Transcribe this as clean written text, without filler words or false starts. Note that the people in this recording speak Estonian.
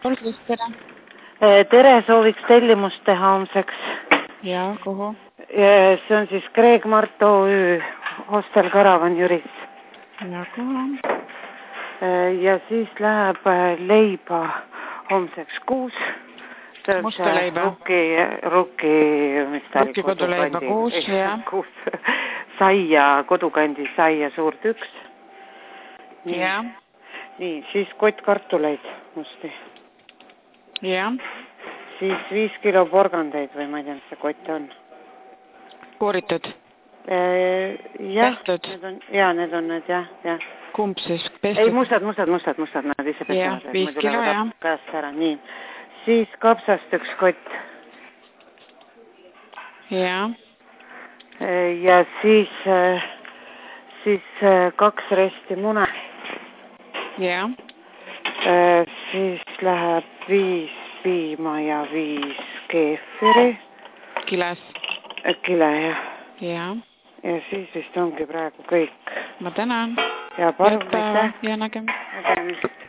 Tere. Tere, sooviks tellimust teha homseks. Ja, kuhu? See on siis Kreeg Mart OÜ, Hostel Karavan Jüris. Ja, kuhu? Ja siis läheb leiba homseks 6. Musta leiba? Rukki koduleiba 6, jah. 6. Saia, kodukandi saia suur tüks. Jah. Nii, siis kott kartuleid musti. Jah. Siis 5 kilo porgandeid või ma ei tea, mis see kott on. Kooritud? Jah, Pestud? need on need, jah. Kumb siis? Pestud? Ei, mustad, nad ise pesavad. Jah, 5 kilo, jah. Käest ära, nii. Siis kapsast üks kott. Jah. Ja siis 2 resti mune. Jah. Siis läheb 5 piima ja 5 keefiri. Kiles? Kile, jah. Jah. Ja siis vist ongi praegu kõik. Ma tänan. Ja palun, päeva ja nägemist.